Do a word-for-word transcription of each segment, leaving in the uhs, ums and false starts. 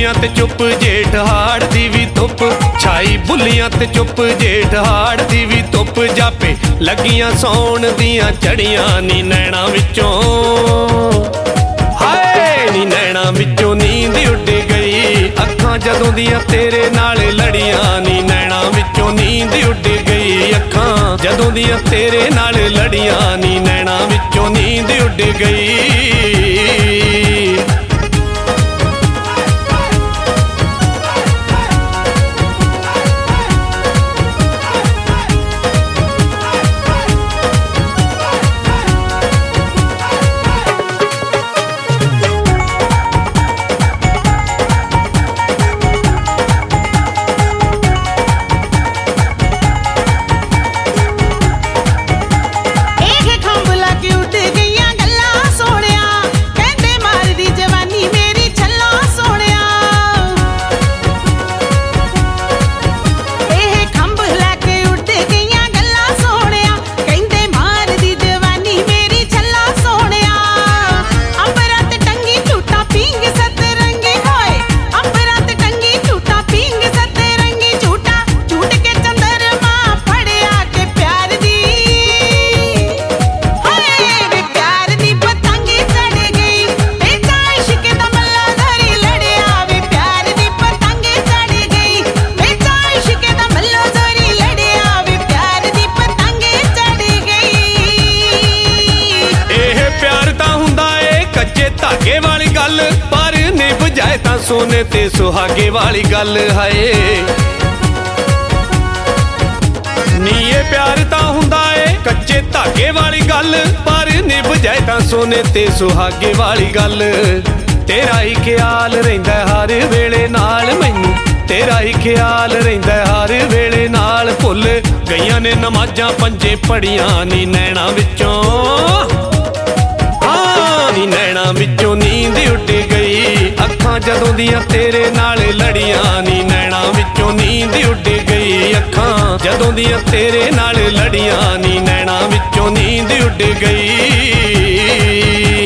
ਬੁੱਲੀਆਂ ਤੇ ਚੁੱਪ ਜੇਠ ਹਾੜ ਦੀ ਵੀ ਧੁੱਪ ਛਾਈ ਬੁੱਲੀਆਂ ਤੇ ਚੁੱਪ ਜੇਠ ਹਾੜ ਦੀ ਵੀ ਧੁੱਪ ਜਾਪੇ ਲੱਗੀਆਂ ਸੌਣ ਦੀਆਂ ਝੜੀਆਂ ਨੀ ਨੈਣਾ ਵਿੱਚੋਂ ਹਾਏ ਨੀ ਨੈਣਾ ਵਿੱਚੋਂ ਨੀਂਦ ਉੱਡ ਗਈ ਅੱਖਾਂ ਜਦੋਂ ਦੀਆਂ ਤੇਰੇ ਨਾਲ ਲੜੀਆਂ ਨੀ ਨੈਣਾ ਵਿੱਚੋਂ ਨੀਂਦ ਉੱਡ ਗਈ ਅੱਖਾਂ ਜਦੋਂ ਦੀਆਂ ਤੇਰੇ ਨਾਲ ਲੜੀਆਂ ਨੀ ਨੈਣਾ ਵਿੱਚੋਂ ਨੀਂਦ ਉੱਡ ਗਈ। धागे वाली गल पर निभ जाए तां सोने ते सुहागे वाली गल हाए नी ये प्यार तां हुंदा ए कच्चे धागे वाली गल पर निभ जाए तां सोने ते सुहागे वाली गल। तेरा ही ख्याल रहिंदा हर वेले नाल मैनू तेरा ही ख्याल रहिंदा हर वेले नाल भुल गईयां ने नमाजां पंजे पढ़ियां नी नैना विचों नी नैना विचों नींद उड़ गई अखां जदों दियां तेरे नाल लड़ियां नी नैना विचों नींद उड़ गई अखां जदों दियां तेरे नाल लड़ियां नी नैना विचों नींद उड़ गई।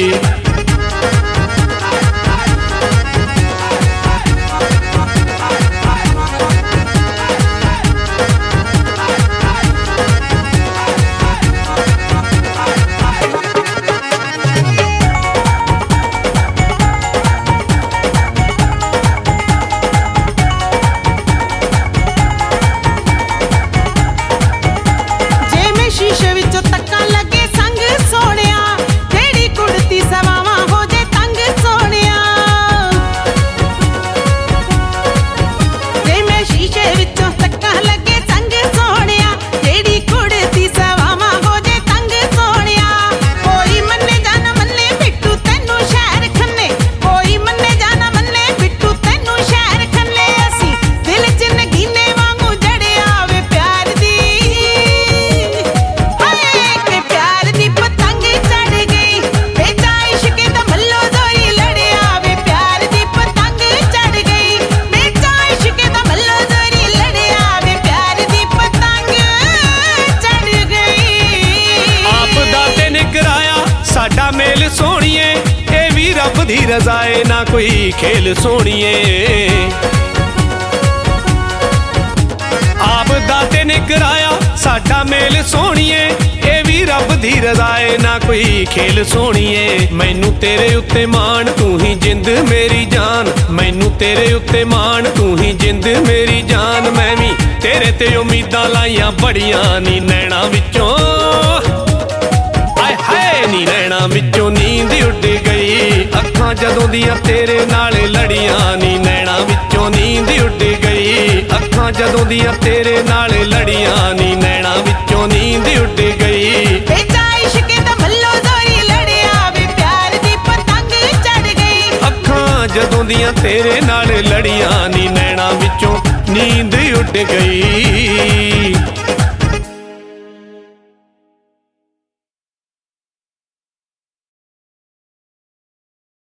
साडा मेल सोहणीए ये भी रब दी रज़ाए ना कोई खेल सोहणीए आप दाते ने कराया साडा मेल सोहणीए ये भी रब दी रज़ाए ना कोई खेल सोहणीए। मैनू तेरे उत्ते मान तू ही जिंद मेरी जान मैनू तेरे उत्ते मान तू ही जिंद मेरी जान मैं भी तेरे ते उम्मीदां लाइयां बड़ियां नी नैना विचों नी नैना विचों नींद उड़ गई अखां जदों दियां तेरे नाल लड़ियां नी नैना विचों नींद उड़ गई अखां जदों दियां तेरे नाल लड़ियां नी नैना विचों नींद उड़ गई। अखां जदों दियां तेरे नाल लड़ियां नी नैना विचों नींद उड़ गई।